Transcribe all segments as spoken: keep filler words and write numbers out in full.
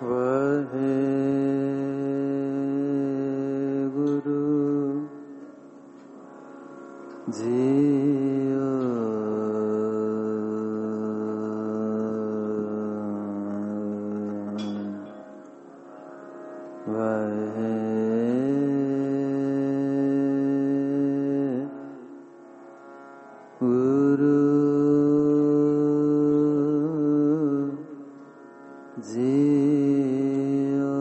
वाहे गुरु जियो वाहे गुरु जियो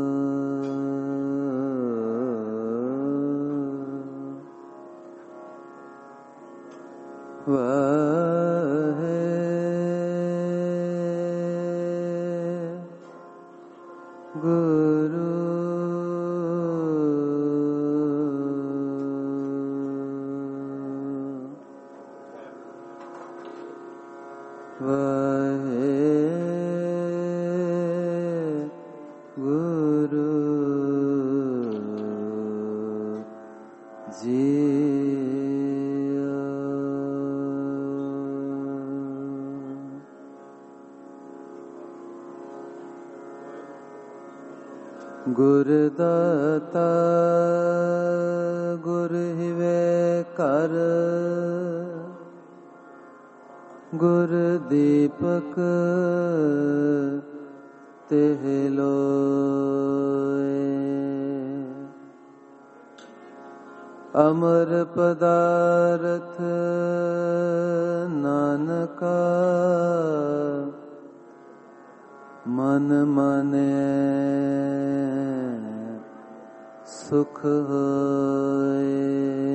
वाहे गुरु वाहे गुरु जियो गुरदाता गुर हिवे कर गुर दीपक तेह लोए अमर पदारथ नानका मन माने सुख होए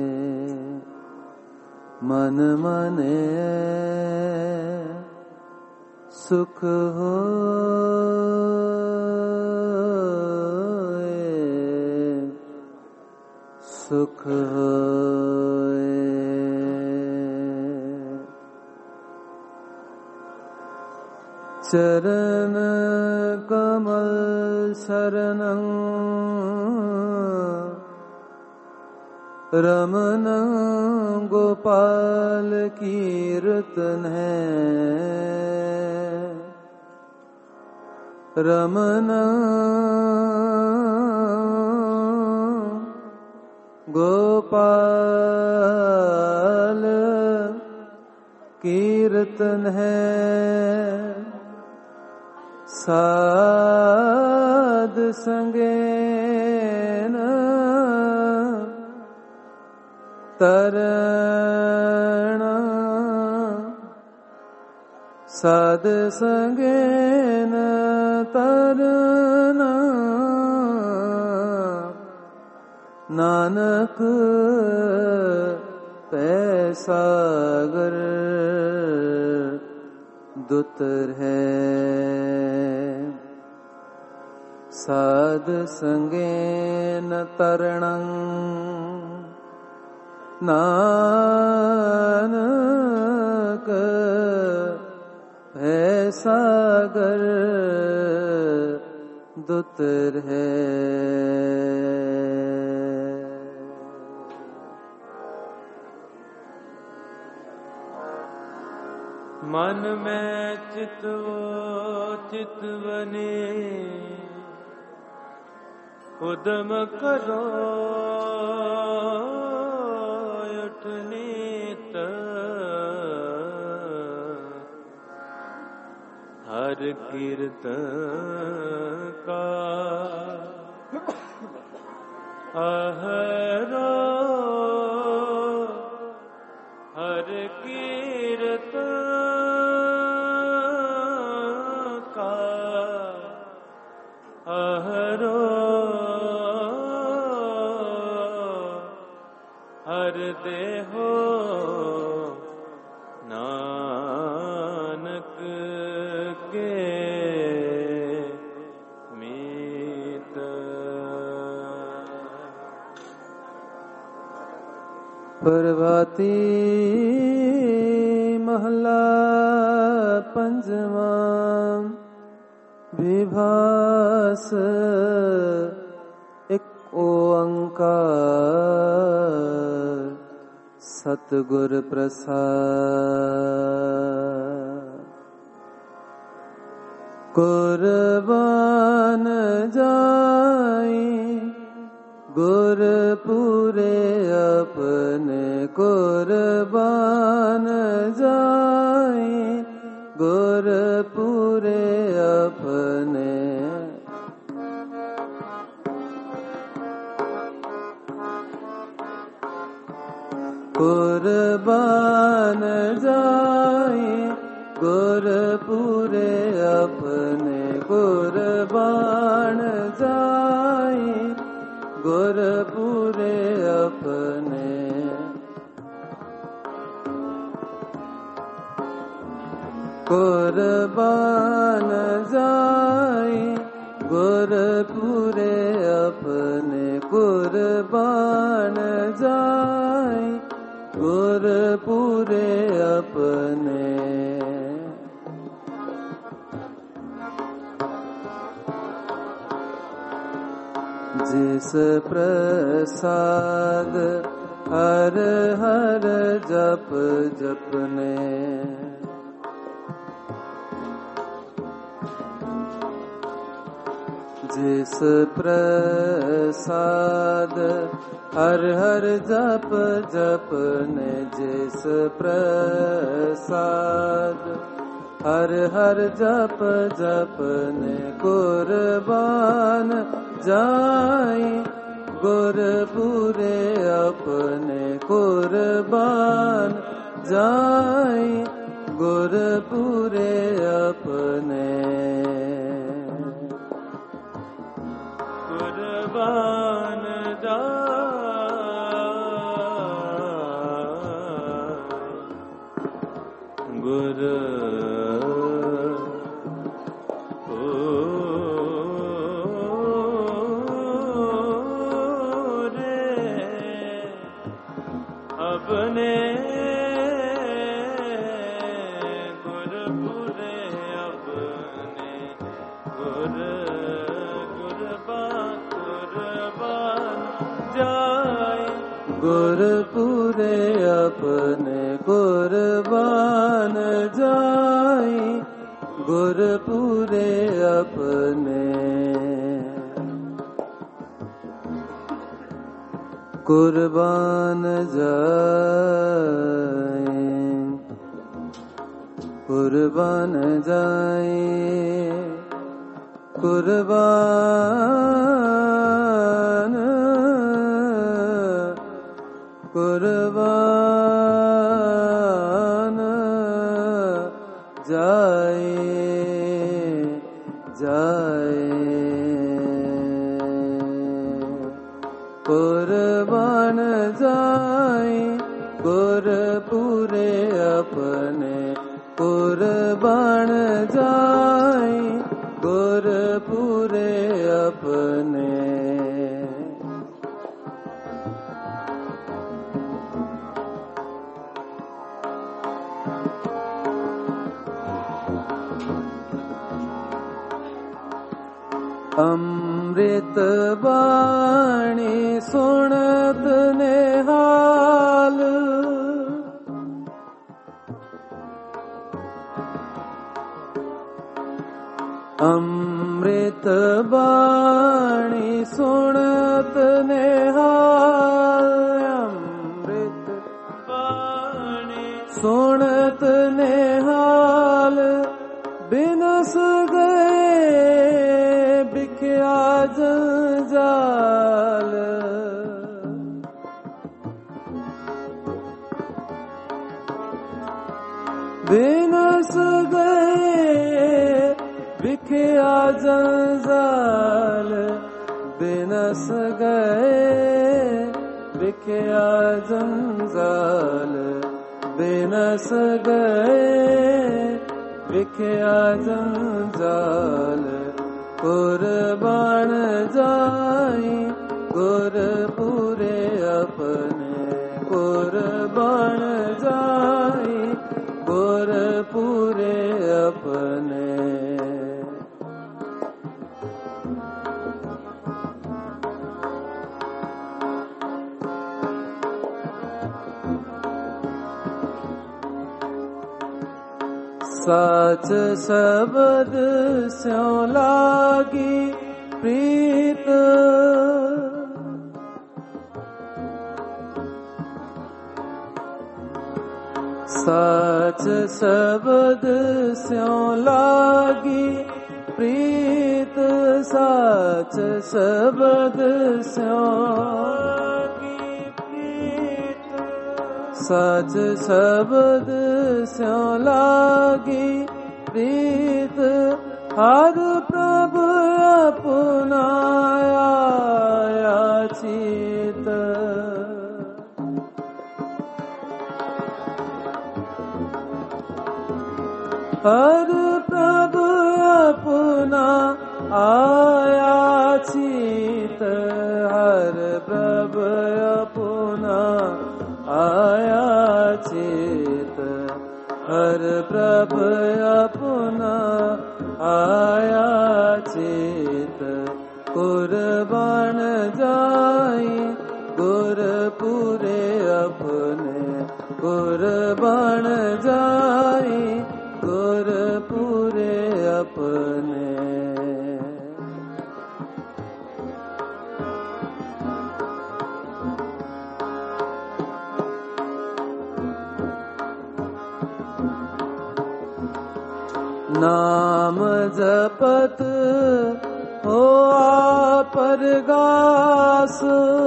मन माने सुख होए सुख होए चरण कमल शरणं रमण गोपाल कीर्तन है रमण गोपाल कीर्तन है साध संगेन तरण साध संगेन तरण नानक पैसागर दुतर है साध संगेन तरणं नानक पैसागर दुतर है मन में चितवो चितवने उदम करो उठने हर कीर्तन का अहरो हर कीर्तन का अहरो हर देहो नानक के मीत प्रभाती महला पंजवा विभास एक ओंकार सतगुर प्रसाद कुर्बान जाए गुर पूरे अपने कुर्बान जाए गुर पूरे अपने कुर्बान जाए गुर पूरे अपने कुर्बान जाए गुर पूरे अपने कुर्बान जाए गुर पूरे अपने कुर्बान जाए गुर पूरे अपने जिस प्रसाद हर हर जप जपने जिस प्रसाद हर हर जप जपने जिस प्रसाद हर हर जप जपने कुर्बान जाए गुर पूरे अपने कुर्बान जाए गुर पूरे अपने कुर्बान जाए गुर अपने गुर पूरे अपने गुर कुर्बान कुर्बान जाए गुर पूरे अपने कुर्बान जाए गुर पूरे अपने कुर्बान जाए कुर्बान जाए कुर्बान कुर्बान जाए जाए कुर्बान जाए गुर पूरे अपने कुर्बान जाए गुर पूरे अपने अमृत वाणी सुनत निहाल अमृत वाणी सुनत निहाल अमृत वाणी सुनत निहाल बिनस गए बिख्या जंजाल बिनस गए बिख्या जंजाल बिनस गए बिख्या जंजाल बिनस गए बिख्या जंजाल कुर्बान जाए गुर पूरे अपने कुर्बान जाए गुर पूरे अपने साच शब्द स्यों लागी प्रीत, साच शब्द स्यों लागी प्रीत, साच शब्द स्यों लागी प्रीत, साच शब्द स्यों लागी प्रीत, हर प्रभु अपनाया चित, हर प्रभु अपना आया चित, हर प्रभु अपना आया चित, हर प्रभु अपना आया चित, कुर्बान जाई गुरपुरे अपने, कुर्बान जाई गुरपुरे अपने। नाम जपत हो परगास,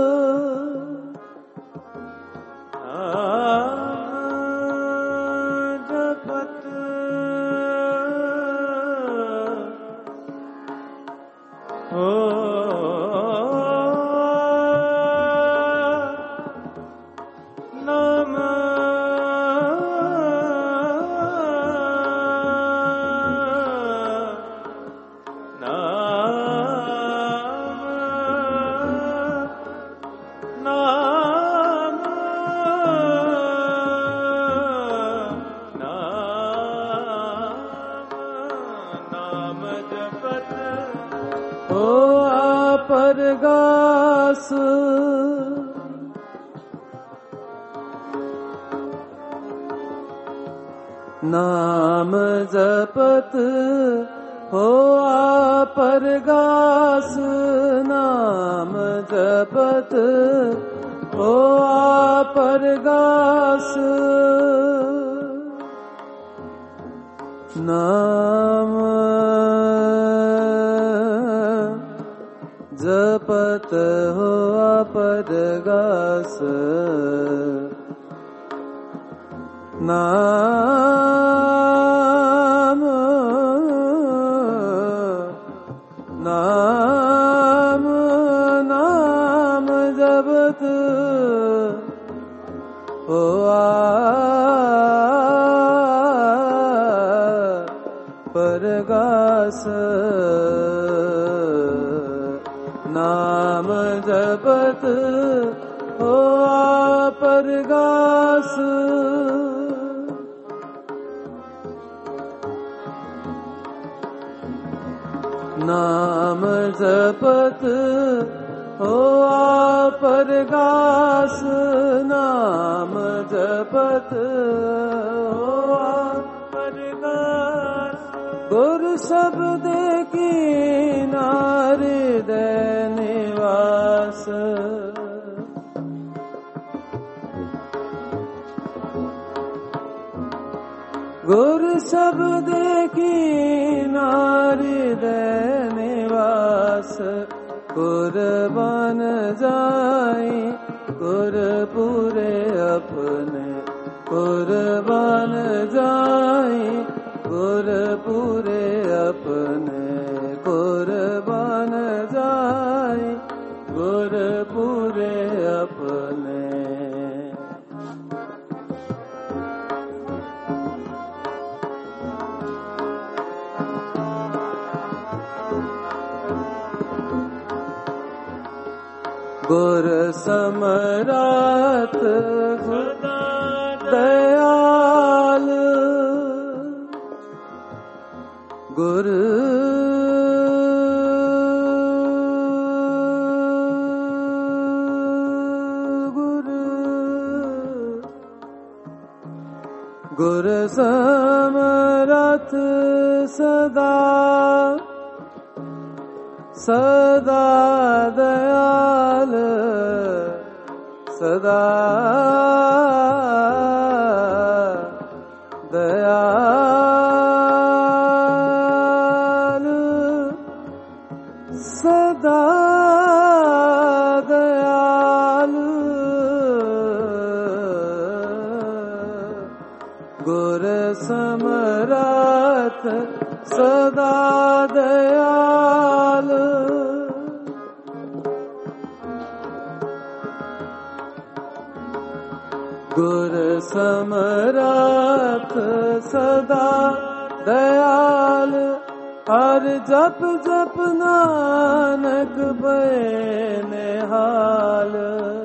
परगास, नाम जपत हो परगास, नाम जपत हो परगास, नाम जपत हो परगास, नाम नाम नाम जपत हो परगास, नाम जपत हो परगास, नाम जपत हो परगास, नाम जपत हो परगास, गुरु शब्द की नारदय निवास, गुरु शब्द की नारदय निवास, कुर्बान जाई गुरपुरे अपने, कुर्बान जाई गुरपुरे अपने, कुर्बान जाई गुरपुरे अपने। गुर समरात सदा दयाल, गुर गुर गुर समरथ सदा सदा दयाल सदा दयाल सदा दयाल गुर समरथ सदा दयाल गुर समरथ सदा दयाल हर जप जप नानक भय निहाल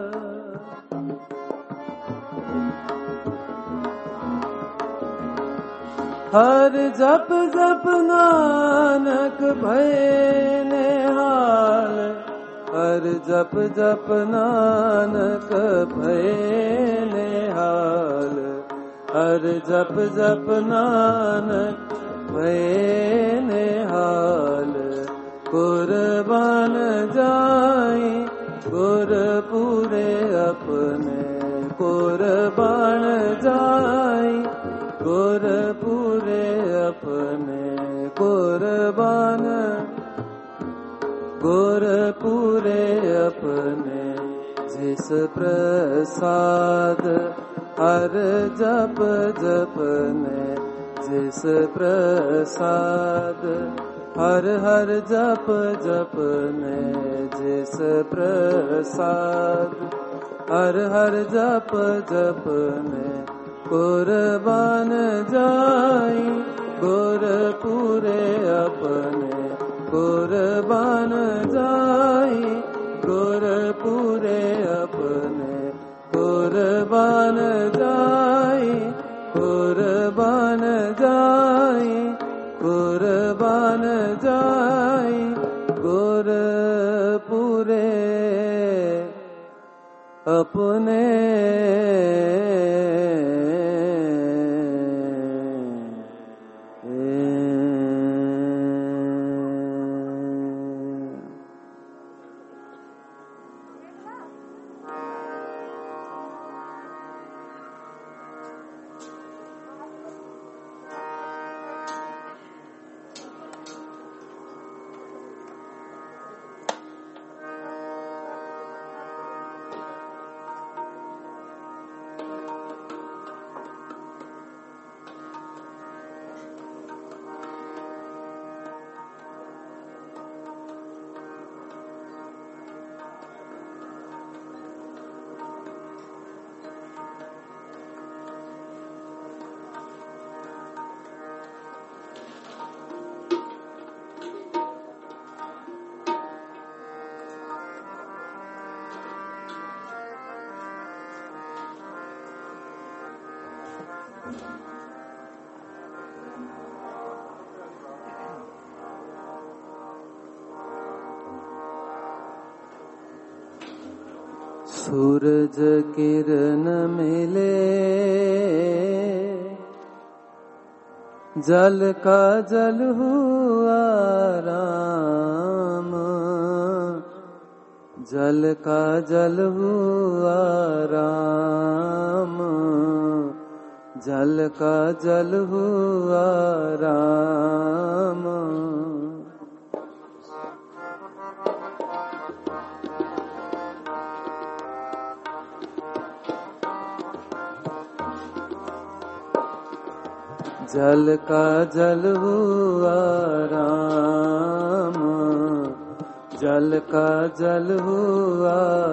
हर जप जप नानक भय निहाल हर जप जप नानक भय निहाल हर जप जप नानक भय निहाल कुर्बान जाए गुर पूरे अपने कुर्बान जाए गुर पूरे अपने कुर्बान गुर पूरे अपने जिस प्रसाद हर जप जपने जिस प्रसाद हर हर जप जपने जिस प्रसाद हर हर जप जपने कुर्बान जाए गुर पूरे अपने कुर्बान जाए गुर पूरे अपने कुर्बान जाए कुर्बान जाए कुर्बान जाए गुर पूरे अपने सूरज किरण मिले जल का जल हुआ राम जल का जल हुआ राम जल का जल हुआ राम जल का जल हुआ राम जल का जल हुआ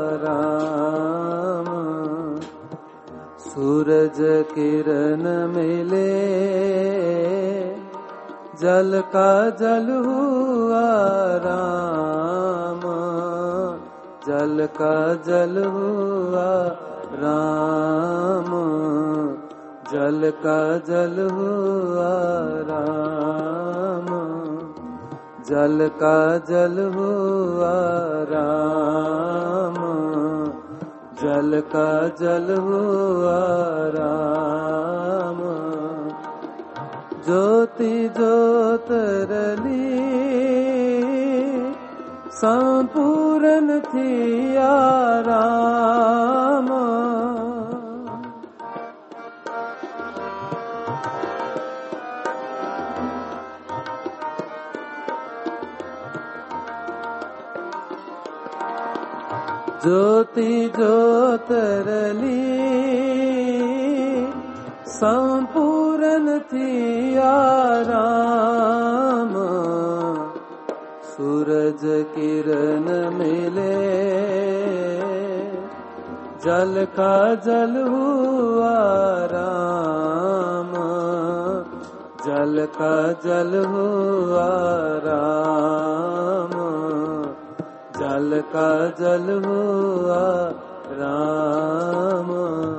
राम सूरज किरण मिले जल का जल हुआ राम जल का जल हुआ राम जल का जल हुआ राम जल का जल हुआ राम जल का जल हुआ राम ज्योति ज्योतरली संपूर्ण थिया राम। ज्योति ज्योतरली संपूर्ण थिया राम। सूरज किरण मिले जल का जल हुआ राम। जल का जल हुआ राम। जल का जल हुआ राम।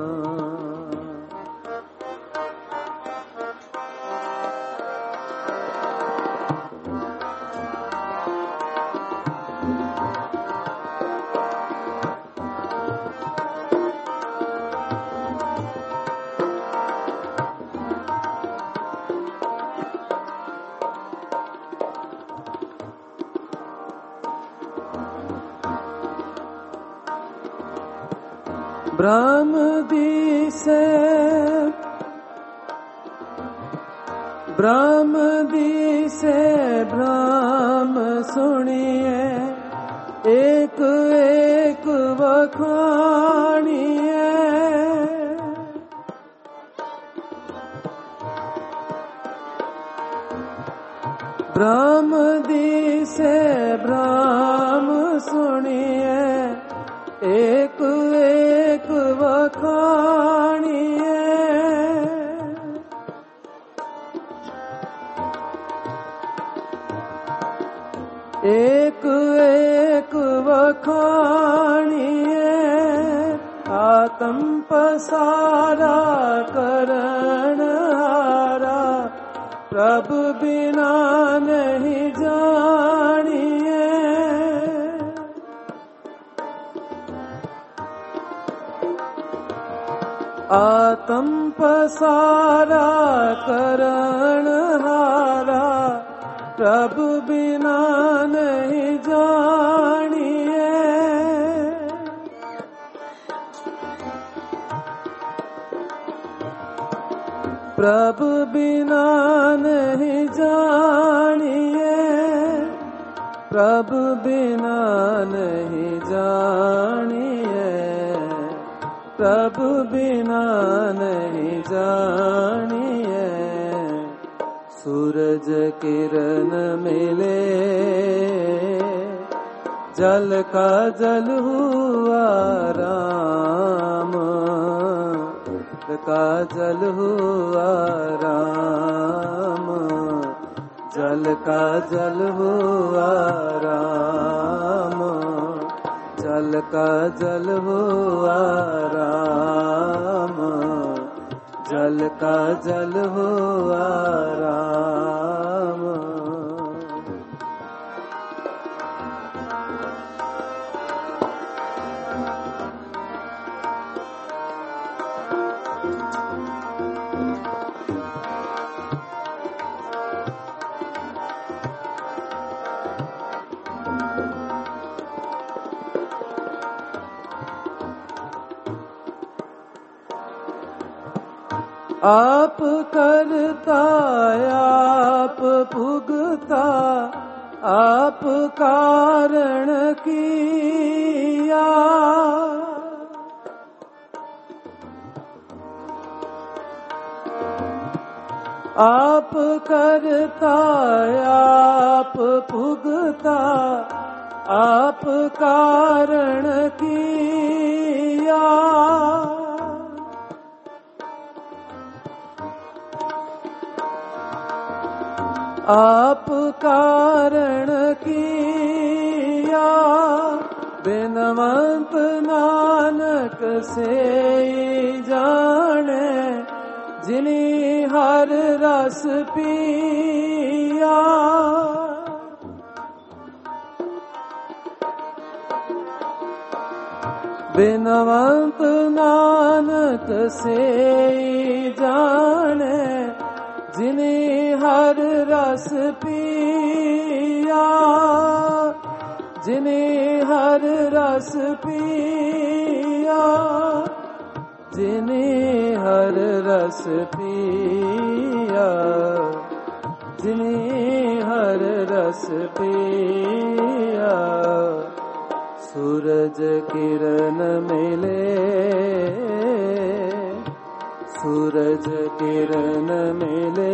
ब्रह्म दिसे ब्रह्म दिसे ब्रह्म सुनिए एक एक वखानिए। ब्रह्म दिसे ब्रह्म सुनिए एक एक वखानिए। एक एक वखानिए आत्म पसारा करण हारा प्रभु बिना नहीं जानिए। आत्म पसारा करण हारा प्रभु बिना नहीं जानिए। प्रभु बिना नहीं जानिए। प्रभु बिना नहीं जानिए। प्रभु बिना नहीं जानिए। सूरज किरण मिले जल का जल हुआ राम। जल का जल हुआ राम। जल का जल हुआ राम। जल का जल हुआ राम। जल का जल हुआ राम। आप करता आप भुगता आप कारण किया। आप करता आप भुगता आप कारण किया। आप कारण किया बिनवंत नानक से जाने जिन्हीं हर रस पिया। बिनवंत नानक से जाने जिने हर रस पिया, जिने हर रस पिया, जिने हर रस पिया, जिने हर रस पिया। सूरज किरण मिले, सूरज किरण मिले,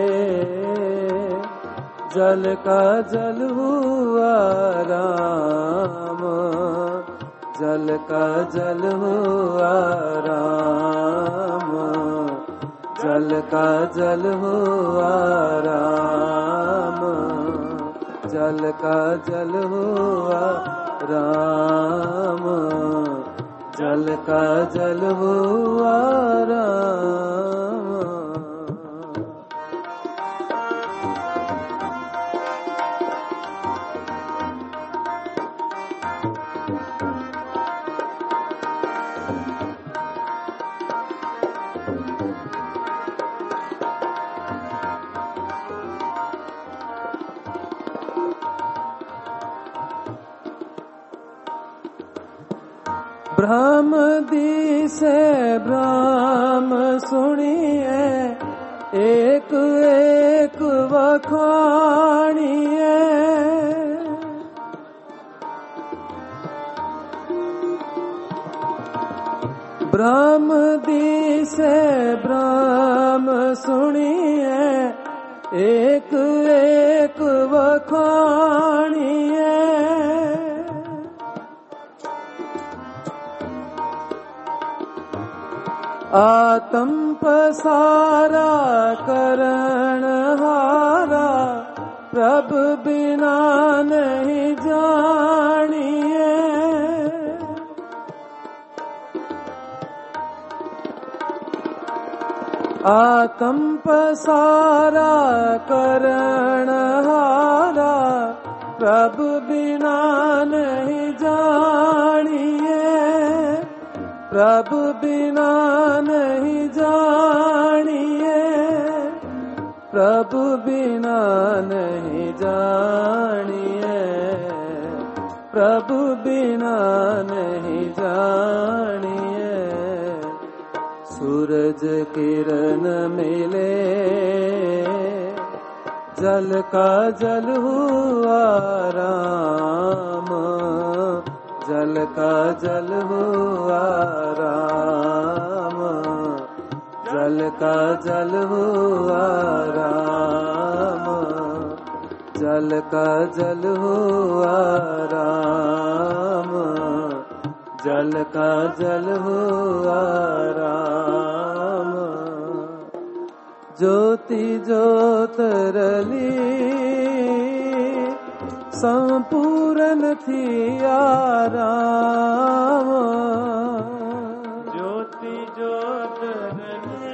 जल का जल हुआ राम, जल का जल हुआ राम, जल का जल हुआ राम, जल का जल हुआ राम, जल का जल हुआ राम। ब्रह्म दिसे ब्रह्म सुनिए, एक एक वखानिए। ब्रह्म दिसे ब्रह्म सुनिए, एक एक वखानिए। आत्म पसारा करण हारा, प्रभु बिना नहीं जानिए। आत्म पसारा करण हारा, प्रभु बिना नहीं जानिए। प्रभु बिना नहीं जानिए, प्रभु बिना नहीं जानिए, प्रभु बिना नहीं जानिए। सूरज किरण मिले, जल का जल हुआ राम, जल का जल हुआ राम, जल का जल हुआ राम, जल का जल हुआ राम, जल का जल हुआ राम। ज्योति ज्योतरली संपूर्ण थी राम, ज्योति ज्योतरली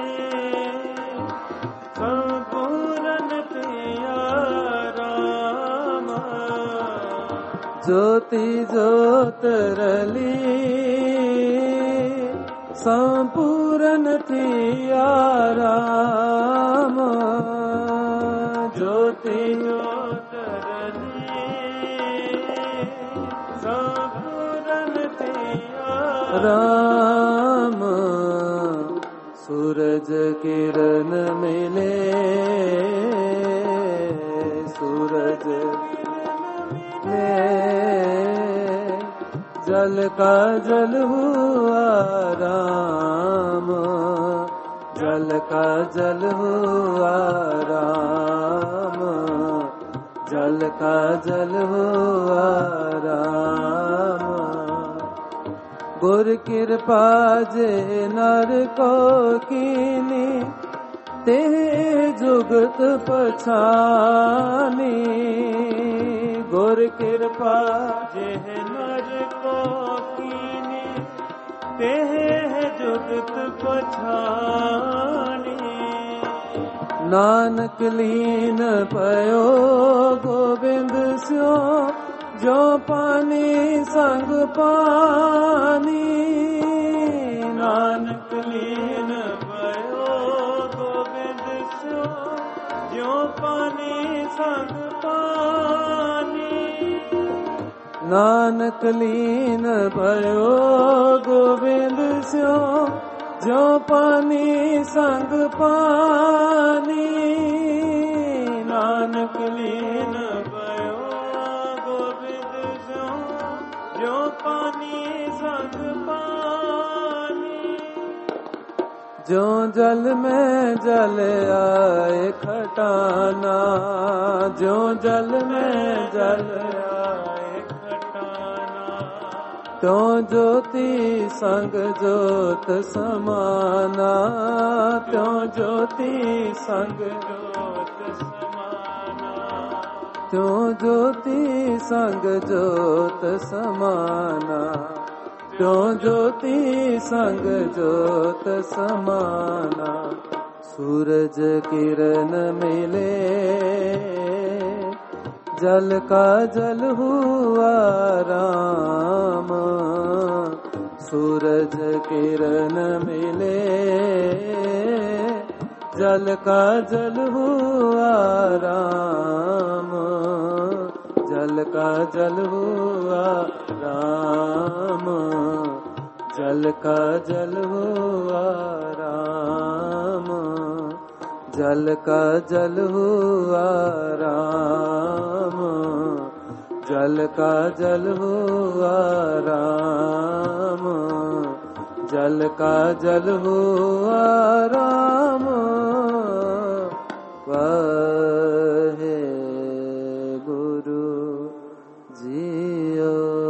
संपूर्ण थी राम, ज्योति ज्योतरली संपूर्ण थी राम, ज्योति राम। सूरज किरण मिले, सूरज मिले, जल का जल हुआ राम, जल का जल हुआ राम, जल का जल हुआ राम। गुर कृपा जे नर को कीनी, ते जुगत पछानी। गुर कृपा जे नर को कीनी, ते जुगत पछानी। नानक लीन पयो गोविंद स्यो, जो पानी संग पानी। नानक लीन भयो गोविंद स्यो, संग पानी। नानक लीन भयो गोविंद स्यो जो पानी संग पानी। नानक लीन भयो गोविंद स्यो जो पानी संग पानी। जो जल में जल आए खटाना, जो जल में जल आए खटाना। त्यों ज्योति संग ज्योत समाना, त्यों ज्योति संग ज्योत समाना। त्यों ज्योति संग ज्योत समाना, त्यों ज्योति संग ज्योत समाना। सूरज किरण मिले जल का जल हुआ राम। सूरज किरण मिले जल का जल हुआ राम। जल का जल हुआ राम, जल का जल हुआ राम। जल का जल हुआ राम, जल का जल हुआ राम। जल का जल हुआ राम। वाहे गुरु जियो।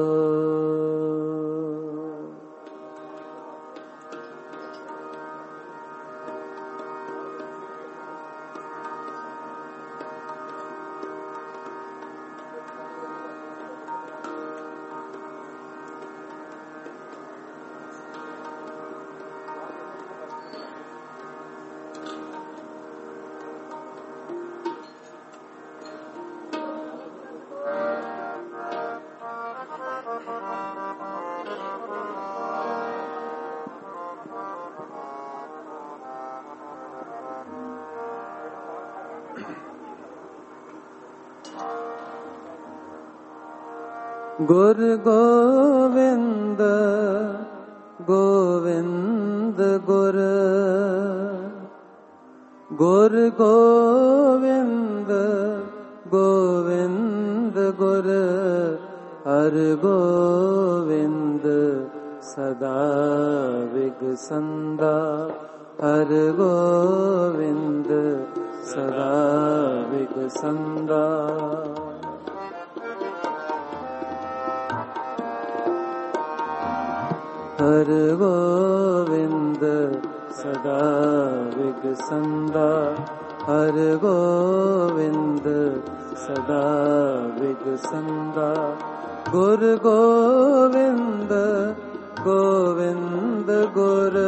गुर गोविंद गोविंद गुर, गुर गोविंद गोविंद गुर। हर गोविंद सदा विगसंदा, हर गोविंद सदा विगसंदा। हर गोविंद सदा विगसंदा, हर गोविंद सदा विगसंदा। गुर गोविंद गोविंद गुर,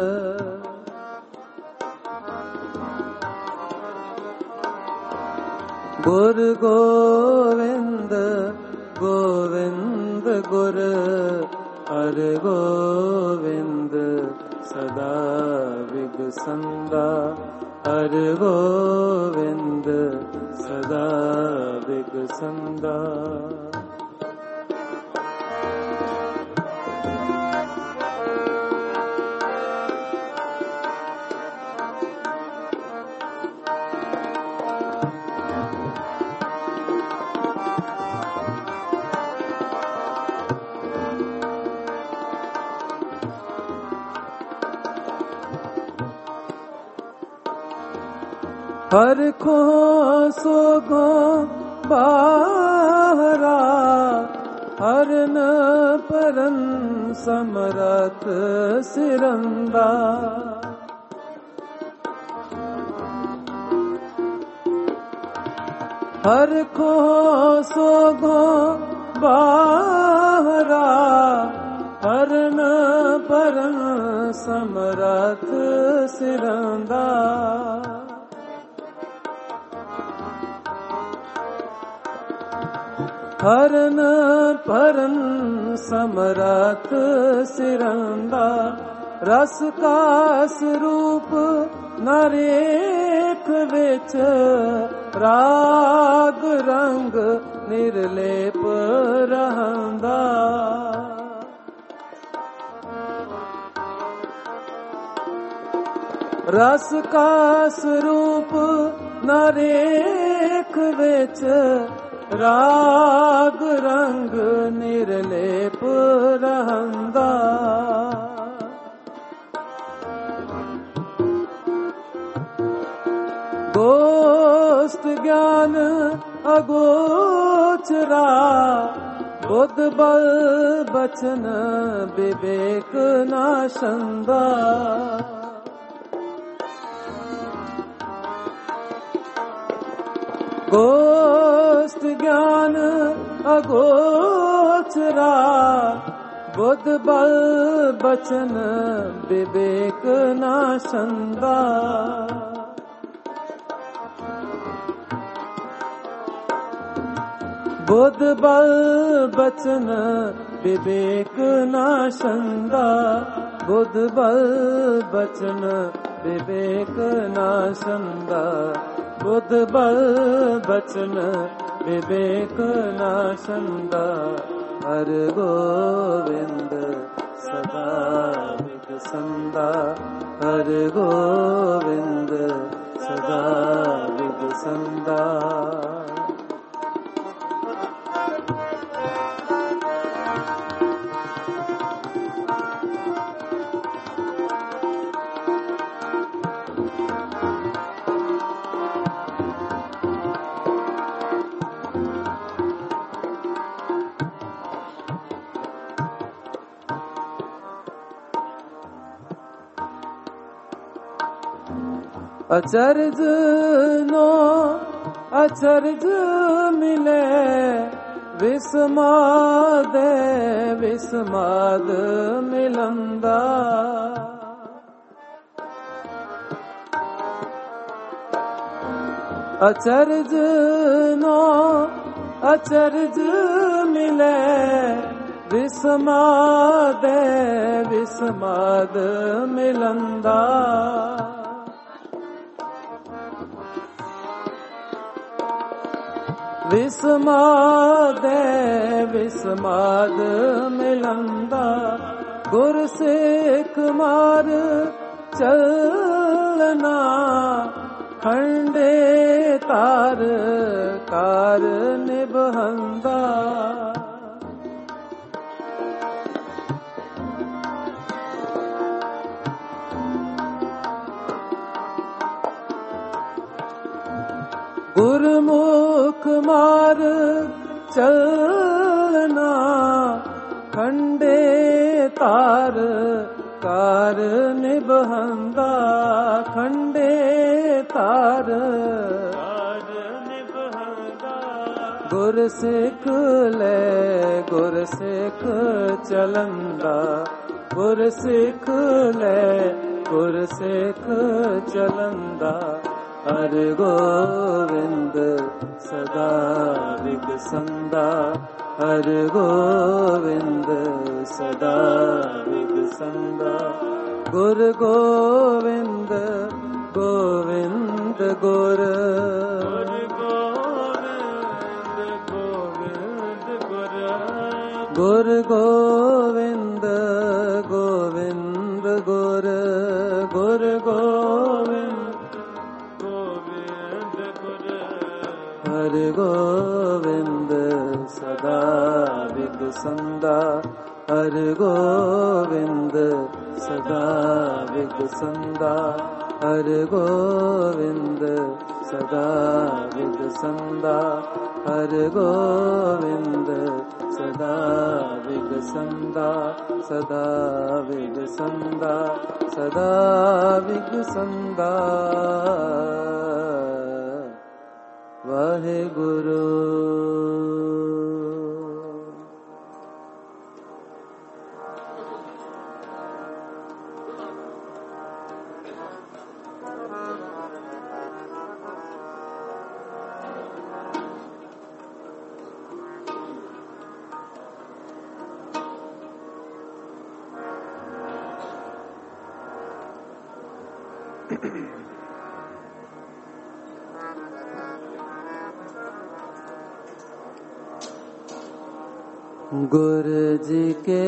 गुर गोविंद गोविंद गुर। हर गोविंद सदा विगसंदा, हर गोविंद सदा विगसंदा। हर को सोगो बाहरा, हर न परन समरथ सिरंदा। हर को सोगो बाहरा, हर न परन समरथ सिरंदा। हरन परन समरथ सिरंदा, रस का स्वरूप नरेख विच राग रंग निर्लेप रहंदा। रस का स्वरूप नरेख विच राग रंग निर्लेप रहंदा। गोष्ठ ज्ञान अगोचरा बुद्ध बल बचन विवेक नाशंदा। गोष्ठ ज्ञान अगोचरा बुद्ध बल बचन विवेक नाशंदा। बुद्ध बल बचन विवेक नाशंदा। बुद्ध बल बचन विवेक नाशंदा। बुद्ध बल बचन विवेक नाशंदा। हर गोविंद सदा विगसंदा। हर गोविंद सदा विगसंदा। अचरज नो अचरज मिले विस्माद विस्माद मिलंदा। अचरज नो अचरज मिले विस्माद विस्माद मिलंदा। विस्माद विस्माद मिलंदा। गुर सिख मार चलना खंडे तार कार निभंदा। गुरमुख मार चलना खंडे तार कार निभंदा। खंडे तार कार निभंदा। गुर सिख ले गुर सिख चलंदा। गुर सिख ले गुर सिख चलंदा। हर गोविंद सदा विगसंदा। हर गोविंद सदा विगसंदा। गुर गोविंद गोविंद गुर गुर गोविंद गोविंद गुर गुर गोविंद हर गोविंद सदा विगसंदा। हर गोविंद सदा विगसंदा। हर गोविंद सदा विगसंदा। हर गोविंद सदा विगसंदा। सदा विगसंदा सदा विगसंदा। वाहेगुरु। गुरु जी के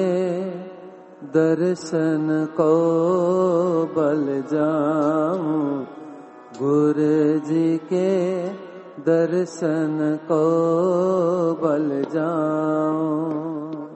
दर्शन को बल जाऊं, गुरु जी के दर्शन को बल जाऊं।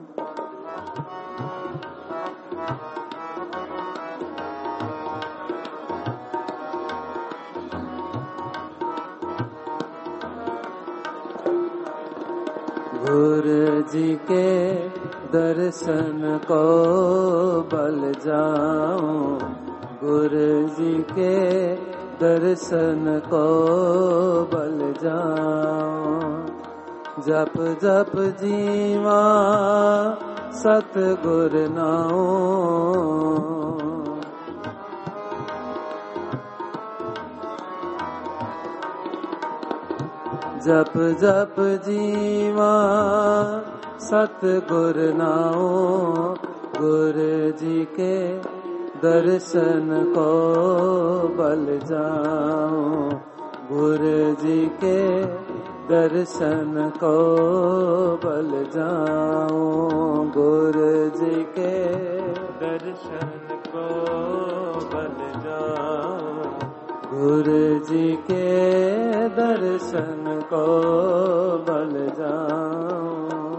गुरु जी के दर्शन को बल जाऊं, गुरु जी के दर्शन को बल जाऊं। जप जप जीवा सतगुर नाओ, जप जप जीवा सतगुर नाओ। गुरु जी के दर्शन को बल जाऊं, गुरु जी के दर्शन को बल जाऊं, गुरु जी के दर्शन को बल जाऊं, गुरु जी के दर्शन को बल जाऊं।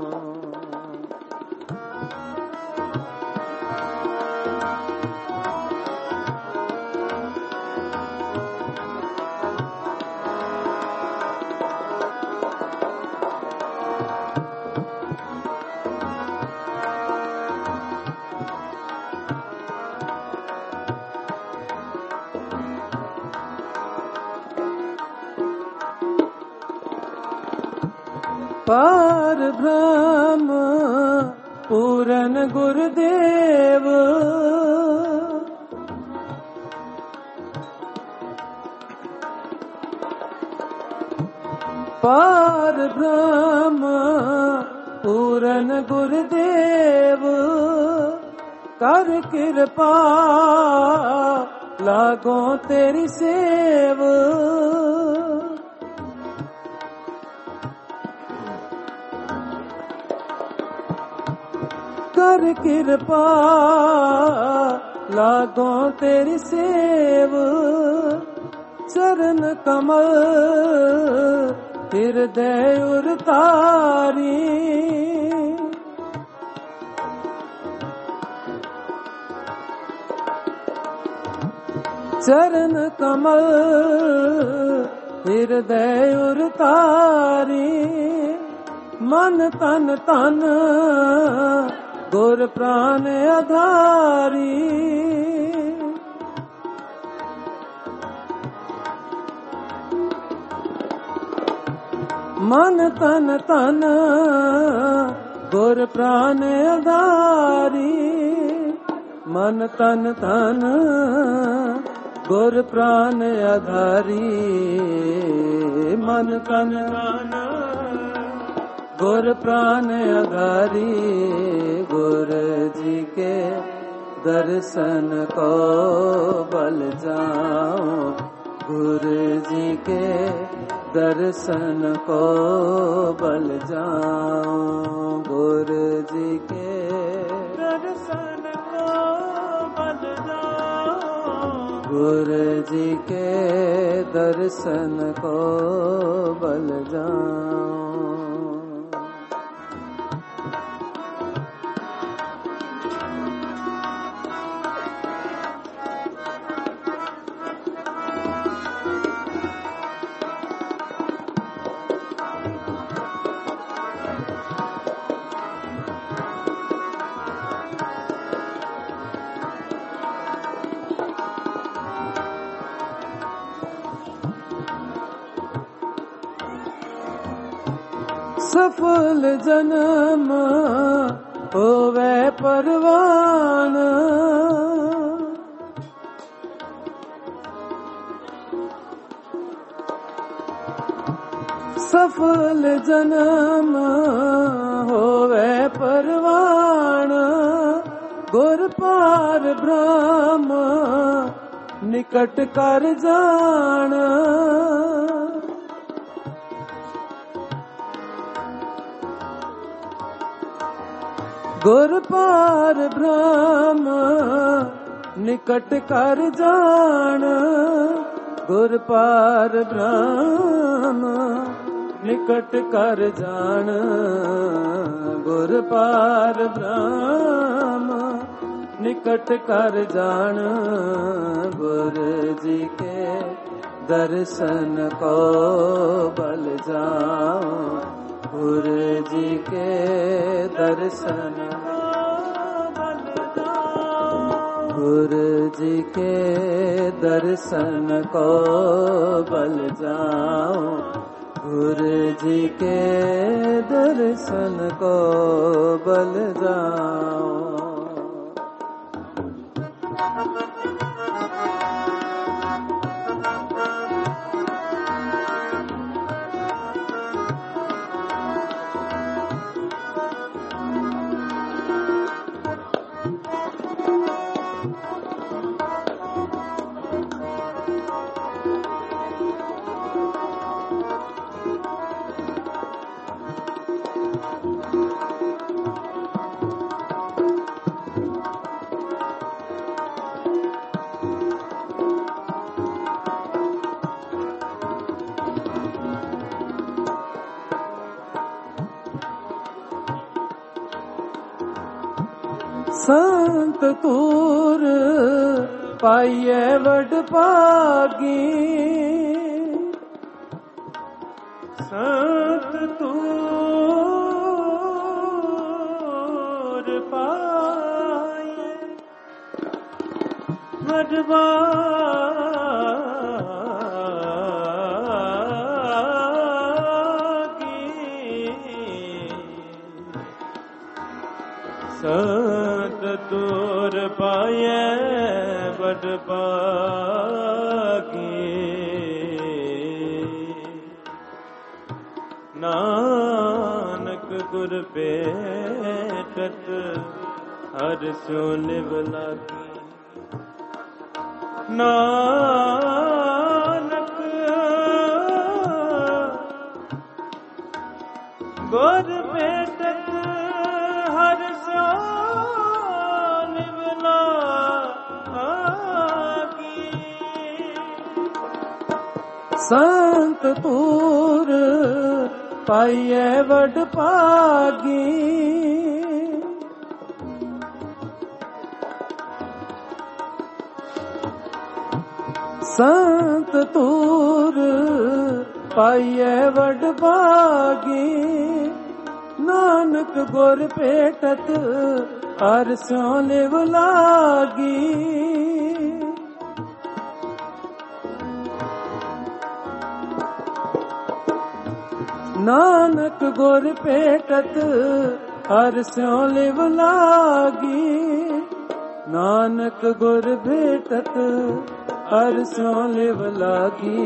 पार ब्रह्म पूरन गुरुदेव, पार ब्रह्म पूरन गुरुदेव, कर कृपा लागो तेरी सेव। कर कृपा लागो तेरी सेव, चरण कमल हृदय उरतारी। चरण कमल हृदय उरतारी, मन तन तन गुर प्राण आधारी। मन तन तन गुर प्राण आधारी, मन तन तन गुर प्राण आधारी, मन तन तन गुर प्राण आधारी। गुरु जी के दर्शन को बल जाऊं, गुरु जी के दर्शन को बल जाऊं, गुरु जी के दर्शन को बल जाऊं, गुरु जी के दर्शन को बल जाऊं। सफल जन्म होवे परवान, सफल जन्म होवे परवान। गुर पार ब्रह्म निकट कर जान। गुर पार ब्रह्म निकट कर जान। गुर पार ब्रह्म निकट कर जान। गुर पार ब्रह्म निकट कर जान। गुरु जी के दर्शन को बल जाओ। गुरु जी के दर्शन गुरु जी के दर्शन को बल जाओ। गुरु जी के दर्शन को बल जाओ। संत तूर पाइये वड भागी। संत तूर पाइये वड भागी। संत तूर पाए बड़ भागी। नानक गुर भेटत हर स्यो निभ लागी। नानक गुर भेटत हर स्यो संत तूर पाइये वड भागी। संत तूर पाइये वड भागी। नानक गुर भेटत हर स्यों लिव लागी। नानक गुर भेटत हर स्यों लिव लागी। नानक गुर भेटत हर स्यों लिव लागी।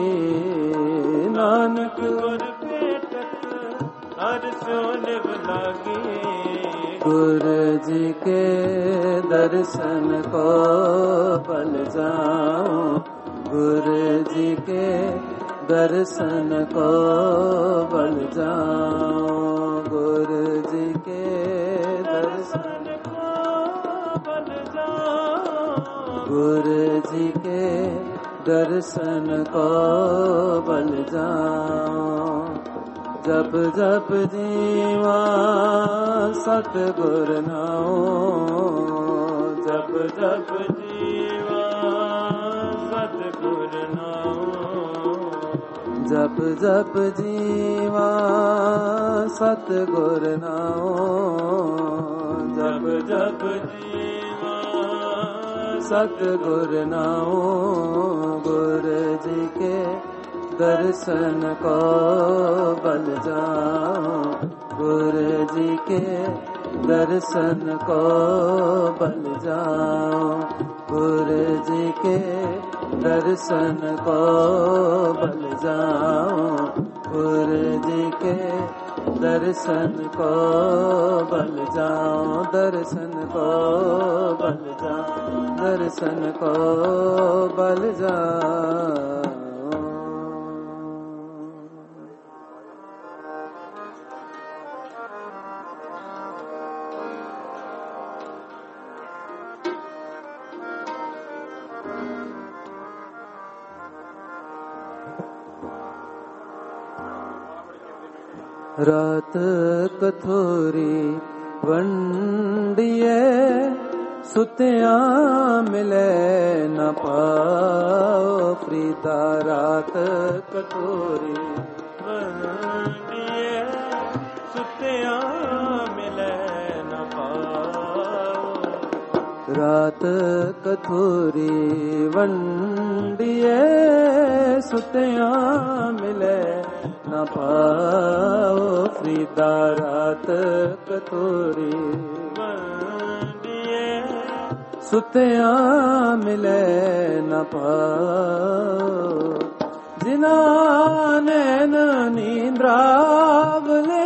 नानक गुर भेटत हर स्यों लिव लागी। गुरु जी के दर्शन को बल जाओ। गुरु जी के दर्शन को बल जाओ। गुरु जी के दर्शन को बल जाओ। गुरु जी के दर्शन को बल जाओ। जब जब जीवा सतगुर नाओ। जब जब जीवा सतगुर नाओ। जप जप जीवा सतगुर नाओ। जप जप जीवा सतगुर नाओ। गुरु जी के दर्शन को बल जाओ। गुरु जी के दर्शन को बल जाओ। गुरु जी के दर्शन को बल जाओ। गुरु जी के दर्शन को बल जाऊं, दर्शन को बल जाऊं, दर्शन को बल जाऊं। रात कथोरी वंडिये सुतिया मिले न पाओ प्रीता। रात कथोरी वंडिये सुतिया मिले न पाओ। रात कथोरी वंडिये सुतिया मिले न पाओ फ्रीदा। रात कथोरी वंडिये सुतिया मिले न पाओ। जिना नैन नींद्रावले,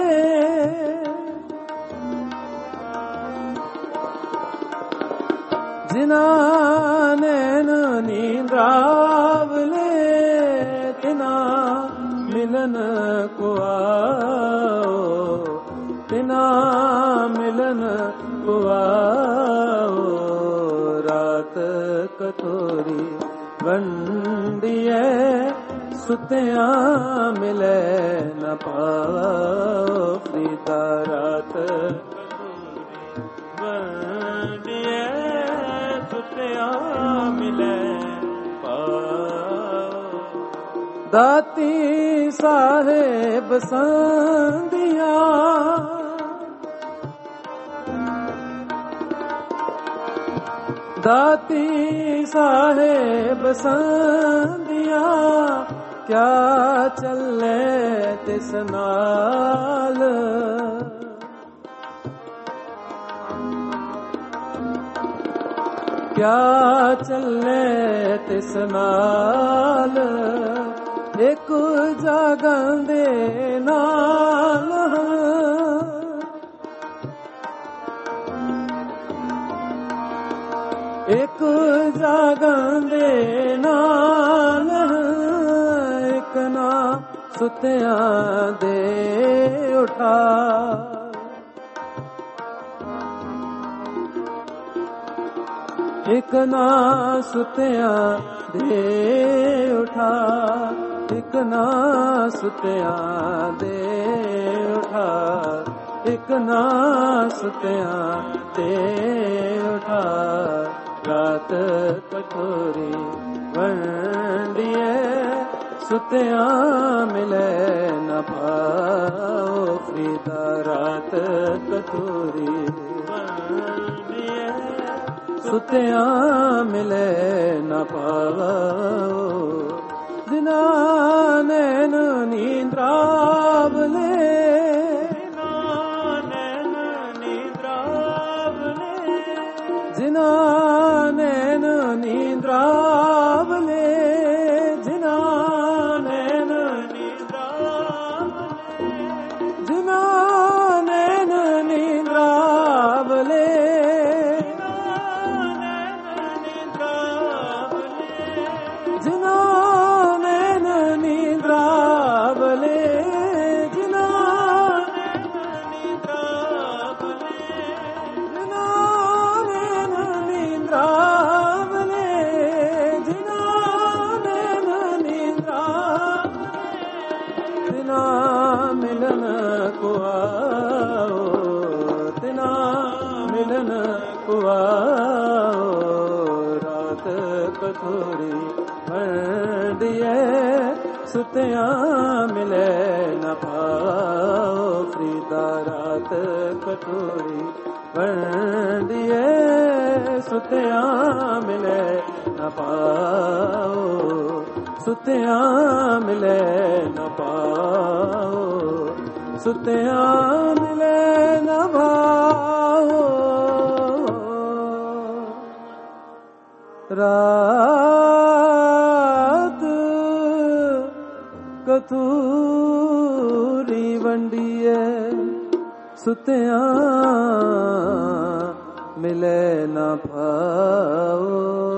जिना नैन नींद्रावले तिना मिलन को आओ, तिना मिलन को आओ। रात कथोरी वंडिये सुतिया मिले न पाओ फ्रीदा। रात कथोरी वंडिये सुतिया मिले पाओ। दाती साहेब संदिया, दाती साहेब संदिया क्या चले तिस नाल। क्या चले तिस नाल। एक जागन दे नाल, एक जागन दे नाल। एक ना सुतिया दे उठा, एक ना सुतिया दे उठा, एक ना सुतिया दे उठा, एक ना सुतिया दे उठा। रात कथोरी वंडिये सुतिया मिले न पाओ फ्रीदा। रात कथोरी वंडिये सुतिया मिले न पाओ। जिना नैन नींद्रावले, जिना नैन नींद्रावले, जिना नैन नींद्रावले, जिना नैन नींद्रावले, जिना नैन नींद्रावले, जिना मिलन को आओ, तिना मिलन को आओ। रात कथोरी वंडिये सुतिया मिले न पाओ फ्रीदा। रात कथोरी वंडिये सुतिया मिले न पाओ, सुतिया मिले न पाओ, सुतिया मिले न पाओ। रात कथोरी वंडिये ਸੁਤਿਆਂ ਮਿਲੇ ਨਾ ਭਾਓ।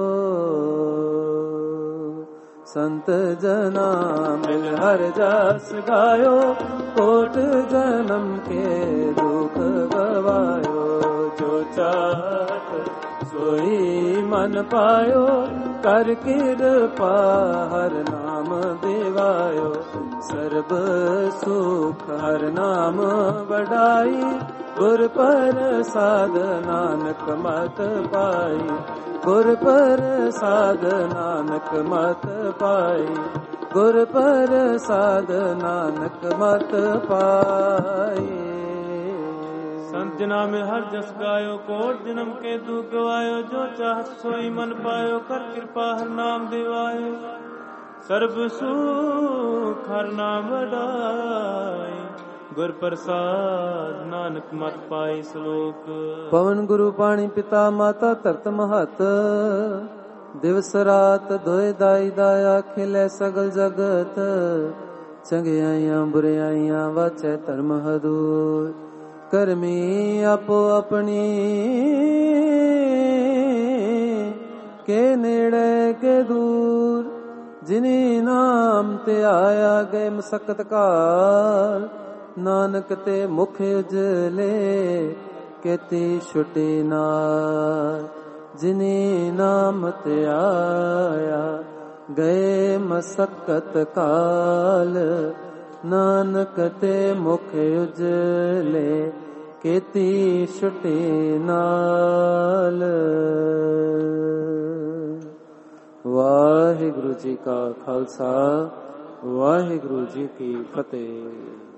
ਸੰਤ ਜਨਾ ਮਿਲ ਹਰ ਜਸ ਗਾਇਓ, ਕੋਟ ਜਨਮ ਕੇ ਦੁਖ ਗਵਾਇਓ। ਜੋ ਚਾਹਤ ਸੋਈ ਮਨ ਪਾਇਓ, ਕਰ ਕਿਰਪਾ ਹਰ ਨਾਮ ਦੇਵਾਇਓ। ਸਰਬ ਸੁਖ ਹਰ ਨਾਮ ਵਡਾਈ, ਗੁਰ ਪ੍ਰਸਾਦ ਨਾਨਕ ਮਤ ਪਾਈ। ਗੁਰ ਪ੍ਰਸਾਦ ਨਾਨਕ ਮਤ ਪਾਈ, ਗੁਰ ਪ੍ਰਸਾਦ ਨਾਨਕ ਮਤ ਪਾਈ। ਸੰਤ ਜਨਾ ਮੈਂ ਹਰ ਜਸ ਗਾਇਓ, ਕੋਟ ਜਨਮ ਕੇ ਦੁਖ ਗਵਾਇਓ। ਜੋ ਚਾਹਤ ਸੋਈ ਮਨ ਪਾਇਓ, ਕਰ ਕਿਰਪਾ ਹਰ ਨਾਮ ਦੇਵਾਇਓ। ਸਰਬ ਸੁਖ ਹਰ ਨਾਮ ਵਡਾਈ, ਗੁਰ ਪ੍ਰਸਾਦ ਨਾਨਕ ਮਤ ਪਾਈ। ਸ਼ਲੋਕ। ਪਵਨ ਗੁਰੂ ਪਾਣੀ ਪਿਤਾ ਮਾਤਾ ਧਰਤ ਮਹਤ, ਦਿਵਸ ਰਾਤ ਦੋਇ ਦਾਈ ਦਾਇਆ। ਖਿਲੇ ਸਗਲ ਜਗਤ, ਚੰਗਿਆਈਆਂ ਬੁਰਿਆਈਆਂ ਵਾਚੈ ਧਰਮ ਹਦੂਰ। ਕਰਮੀ ਆਪੋ ਆਪਣੀ, ਕੇ ਨੇੜੇ ਕੇ ਦੂਰ। ਜਿਨੀ ਨਾਮ ਤੇ ਆਇਆ, ਗਏ ਮਸਕਤ ਕਾਲ। ਨਾਨਕ ਤੇ ਮੁਖ ਉਜਲੇ, ਕੇਤੀ ਛੁਟੀ ਨਾਰ। ਜਿਨੀ ਨਾਮ ਤੇ ਆਇਆ, ਗਏ ਮਸਕਤ ਕਾਲ। ਨਾਨਕ ਤੇ ਮੁਖ ਉਜਲੇ, ਕੇਤੀ ਛੁਟੀ ਨਾਲ। ਵਾਹਿਗੁਰੂ ਜੀ ਕਾ ਖਾਲਸਾ, ਵਾਹਿਗੁਰੂ ਜੀ ਕੀ ਫਤਿਹ।